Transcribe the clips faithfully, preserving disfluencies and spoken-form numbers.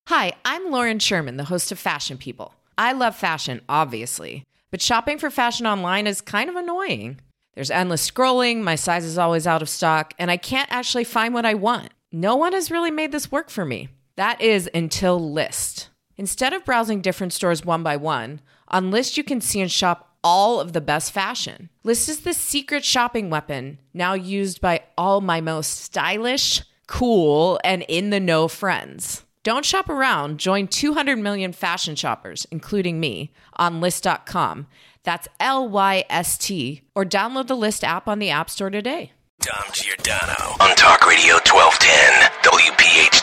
Hi, I'm Lauren Sherman, the host of Fashion People. I love fashion, obviously, but shopping for fashion online is kind of annoying. There's endless scrolling, my size is always out of stock, and I can't actually find what I want. No one has really made this work for me. That is until Lyst. Instead of browsing different stores one by one, on Lyst you can see and shop all of the best fashion. Lyst is the secret shopping weapon, now used by all my most stylish, cool, and in-the-know friends. Don't shop around. Join two hundred million fashion shoppers, including me, on Lyst dot com. That's L Y S T. Or download the Lyst app on the App Store today. Dom Giordano on Talk Radio twelve ten W P H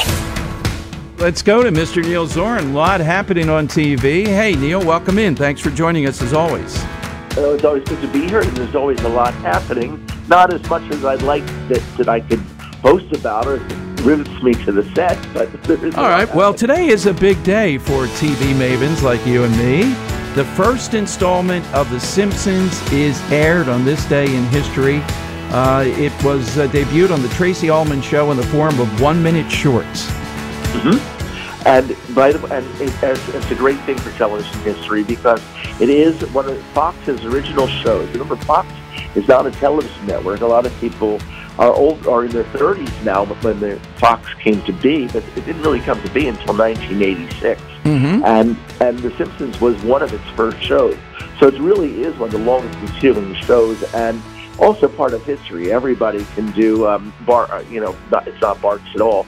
T. Let's go to Mister Neil Zorin. A lot happening on T V. Hey, Neil, welcome in. Thanks for joining us as always. Uh, it's always good to be here, and there's always a lot happening. Not as much as I'd like that, that I could boast about or rivets me to the set, but there's all right. Well, today is a big day for T V mavens like you and me. The first installment of The Simpsons is aired on this day in history. Uh, it was uh, debuted on the Tracy Ullman Show in the form of one-minute shorts. Mm-hmm. And by the and it, it's a great thing for television history because it is one of Fox's original shows. Remember, Fox is not a television network. A lot of people are old, are in their thirties now when the Fox came to be, but it didn't really come to be until nineteen eighty-six. Mm-hmm. And and The Simpsons was one of its first shows. So it really is one of the longest continuing shows, and also part of history. Everybody can do um, bar. You know, not, it's not Bart's at all.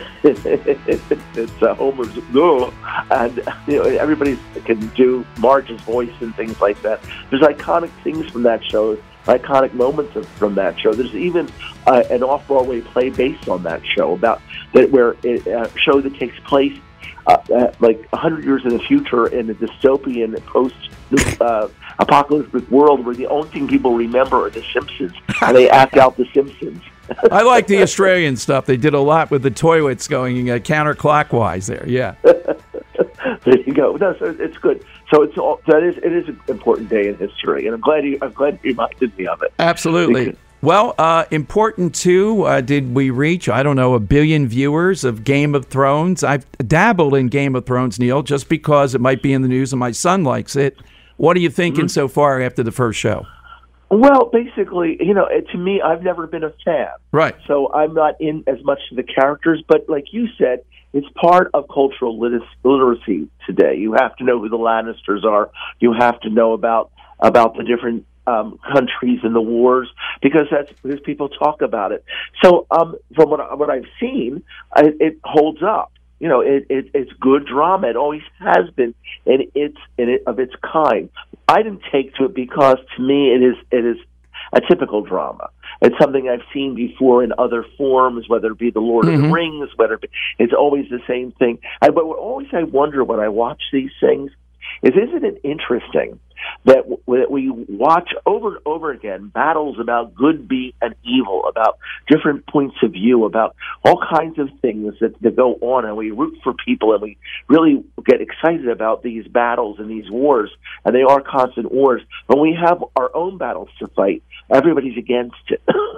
It's uh, Homer's, and you know everybody can do Marge's voice and things like that. There's iconic things from that show. Iconic moments of, from that show. There's even uh, an off-Broadway play based on that show about that, where it, a show that takes place uh, uh, like a hundred years in the future in a dystopian post-apocalyptic uh, world where the only thing people remember are the Simpsons, and they act out the Simpsons. I like the Australian stuff. They did a lot with the toilets going uh, counterclockwise there. Yeah. There you go. No, so it's good. So it's all, that is it is an important day in history, and I'm glad you I'm glad you reminded me of it. Absolutely. Because, well, uh, important too. Uh, did we reach I don't know a billion viewers of Game of Thrones? I've dabbled in Game of Thrones, Neil, just because it might be in the news and my son likes it. What are you thinking mm-hmm. so far after the first show? Well, basically, you know, to me, I've never been a fan. Right. So I'm not in as much to the characters, but like you said, it's part of cultural literacy today. You have to know who the Lannisters are. You have to know about about the different um, countries and the wars because that's because people talk about it. So um, from what, I, what I've seen, I, it holds up. You know, it, it, it's good drama. It always has been, and it's in it of its kind. I didn't take to it because, to me, it is it is a typical drama. It's something I've seen before in other forms, whether it be The Lord mm-hmm. of the Rings, whether it be, it's always the same thing. I, but what always I wonder when I watch these things is, isn't it interesting that, w- that we watch over and over again battles about good, be, and evil, about different points of view, about all kinds of things that, that go on, and we root for people, and we really get excited about these battles and these wars, and they are constant wars. When we have our own battles to fight, everybody's against it.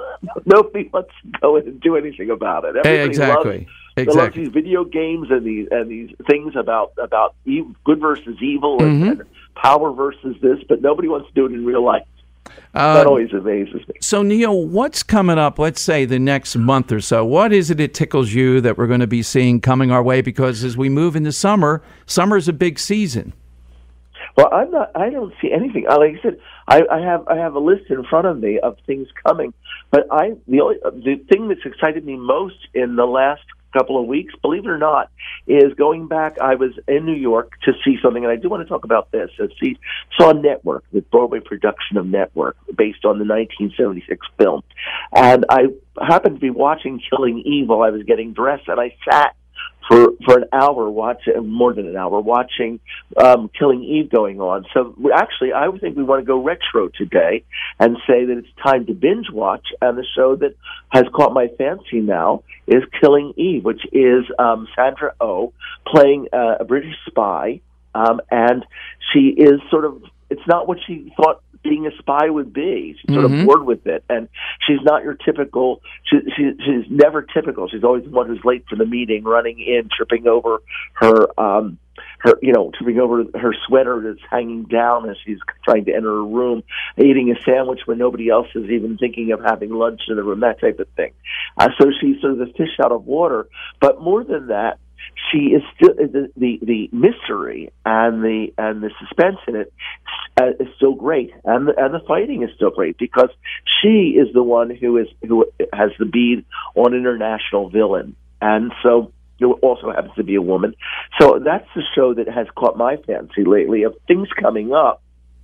Nobody wants to go in and do anything about it. Everybody exactly. loves Exactly. They love these video games and these and these things about about evil, good versus evil and, mm-hmm. and power versus this, but nobody wants to do it in real life. Uh, that always amazes me. So, Neil, what's coming up, let's say, the next month or so? What is it that tickles you that we're going to be seeing coming our way? Because as we move into summer, summer's a big season. Well, I'm not. I don't see anything. Like I said, I, I have I have a list in front of me of things coming. But I the only the thing that's excited me most in the last couple of weeks, believe it or not, is going back. I was in New York to see something, and I do want to talk about this. I see, saw Network, the Broadway production of Network, based on the nineteen seventy-six film. And I happened to be watching Killing Eve while I was getting dressed, and I sat for for an hour watching, more than an hour, watching um, Killing Eve going on. So actually, I would think we want to go retro today and say that it's time to binge watch. And the show that has caught my fancy now is Killing Eve, which is um, Sandra Oh playing uh, a British spy, um, and she is sort of, it's not what she thought being a spy would be. She's sort Mm-hmm. of bored with it, and she's not your typical. She, she, she's never typical. She's always the one who's late for the meeting, running in, tripping over her, um, her, you know, tripping over her sweater that's hanging down as she's trying to enter a room, eating a sandwich when nobody else is even thinking of having lunch in the room, that type of thing. Uh, so she's sort of the fish out of water. But more than that, she is still the, the the mystery and the and the suspense in it uh, is still great, and the, and the fighting is still great because she is the one who is who has the bead on international villain, and so it also happens to be a woman. So that's the show that has caught my fancy lately. Of things coming up,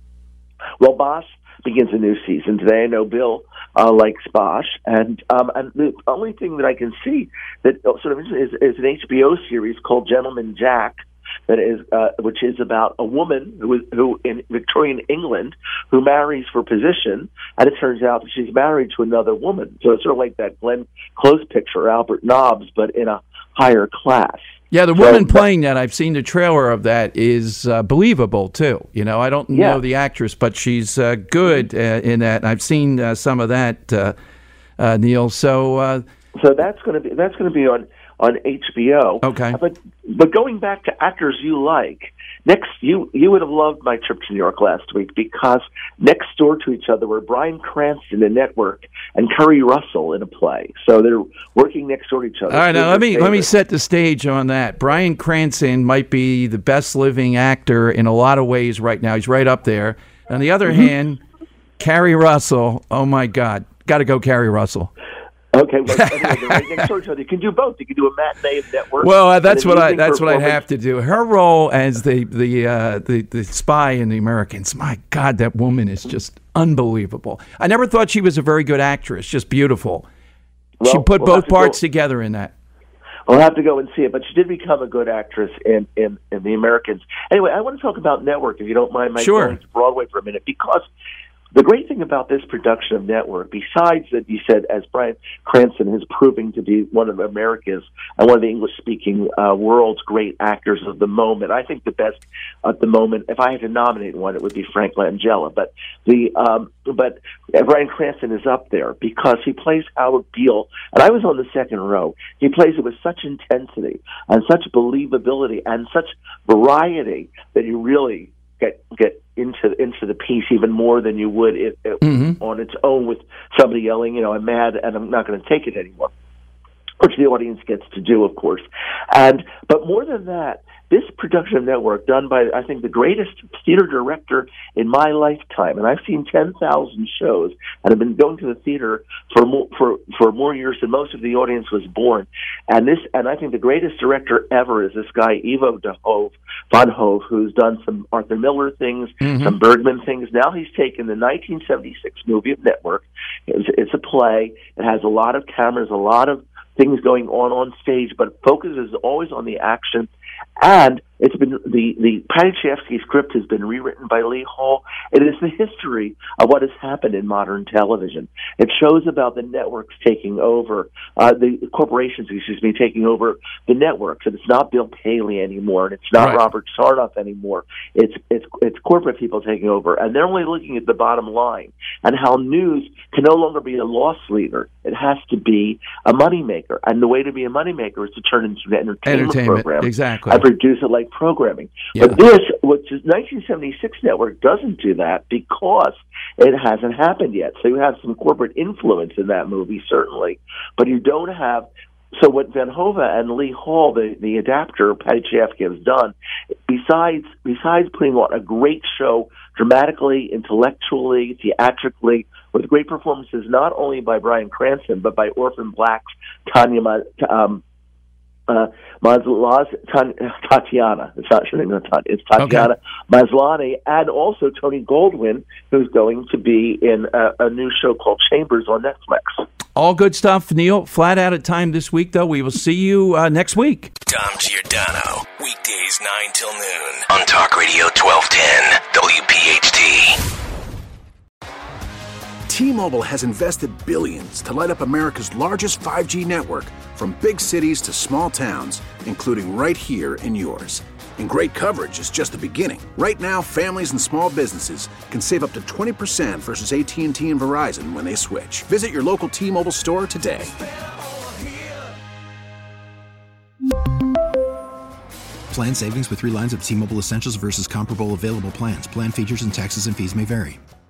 well, Bosch begins a new season today. I know Bill uh, likes Bosch, and um, and the only thing that I can see that sort of is, is an H B O series called Gentleman Jack, that is uh, which is about a woman who is, who in Victorian England who marries for position, and it turns out that she's married to another woman. So it's sort of like that Glenn Close picture, Albert Nobbs, but in a higher class. Yeah, the So- woman playing that, I've seen the trailer of that, is uh, believable, too. You know, I don't Yeah. know the actress, but she's uh, good uh, in that. And I've seen uh, some of that, uh, uh, Neil. So, uh, So that's going to be that's going to be on on H B O. Okay. But but going back to actors you like, next you you would have loved my trip to New York last week because next door to each other were Bryan Cranston in Network and Kerry Russell in a play. So they're working next door to each other. all right, now let me Favorite. let me set the stage on that. Bryan Cranston might be the best living actor in a lot of ways right now. He's right up there. On the other Mm-hmm. hand, Kerry Russell, oh my God, got to go Kerry Russell. Okay, well, anyway, they're right next door to each other. You can do both. You can do a matinee of Network. Well, uh, and that's an what I evening that's what I performance. have to do. Her role as the the uh, the the spy in The Americans. My God, that woman is just unbelievable. I never thought she was a very good actress. Just beautiful. she Well, put we'll have both to parts go- together in that. I'll have to go and see it, but she did become a good actress in, in, in The Americans. Anyway, I want to talk about Network, if you don't mind my Sure. going to Broadway for a minute, because the great thing about this production of Network, besides that you said, as Bryan Cranston is proving to be one of America's and one of the English-speaking uh, world's great actors of the moment, I think the best at the moment, if I had to nominate one, it would be Frank Langella. But the um, but Bryan Cranston is up there because he plays Howard Beale, and I was on the second row. He plays it with such intensity and such believability and such variety that you really get get into into the piece even more than you would if, if Mm-hmm. on its own with somebody yelling, you know, I'm mad and I'm not going to take it anymore, which the audience gets to do, of course. And but more than that, this production of Network, done by I think the greatest theater director in my lifetime, and I've seen ten thousand shows and have been going to the theater for more, for for more years than most of the audience was born. And this, and I think the greatest director ever is this guy Ivo de Hove, Van Hove, who's done some Arthur Miller things, Mm-hmm. some Bergman things. Now he's taken the nineteen seventy-six movie of Network. It's, it's a play. It has a lot of cameras, a lot of things going on on stage, but focus is always on the action. And it's been the the Patty Chayefsky script has been rewritten by Lee Hall. It is the history of what has happened in modern television. It shows about the networks taking over, uh, the corporations, excuse me, taking over the networks. And it's not Bill Paley anymore, and it's not Right. Robert Sarnoff anymore. It's it's it's corporate people taking over, and they're only looking at the bottom line and how news can no longer be a loss leader. It has to be a moneymaker, and the way to be a moneymaker is to turn it into an entertainment, Entertainment, program exactly. and produce it like programming. Yeah. But this, which is nineteen seventy-six Network, doesn't do that because it hasn't happened yet. So you have some corporate influence in that movie, certainly, but you don't have. So what Van Hove and Lee Hall, the, the adapter, Patty Chayefsky, has done, besides besides putting on a great show dramatically, intellectually, theatrically, with great performances not only by Bryan Cranston, but by Orphan Black's Tanya Ma- um, uh, Maslaz, Tatiana. It's not her name, it's not- it's Tatiana Maslany, and also Tony Goldwyn, who's going to be in a, a new show called Chambers on Netflix. All good stuff, Neil. Flat out of time this week, though. We will see you uh, next week. Dom Giordano, weekdays nine till noon on Talk Radio twelve ten W P H T. T-Mobile has invested billions to light up America's largest five G network, from big cities to small towns, including right here in yours. And great coverage is just the beginning. Right now, families and small businesses can save up to twenty percent versus A T and T and Verizon when they switch. Visit your local T-Mobile store today. Plan savings with three lines of T-Mobile Essentials versus comparable available plans. Plan features and taxes and fees may vary.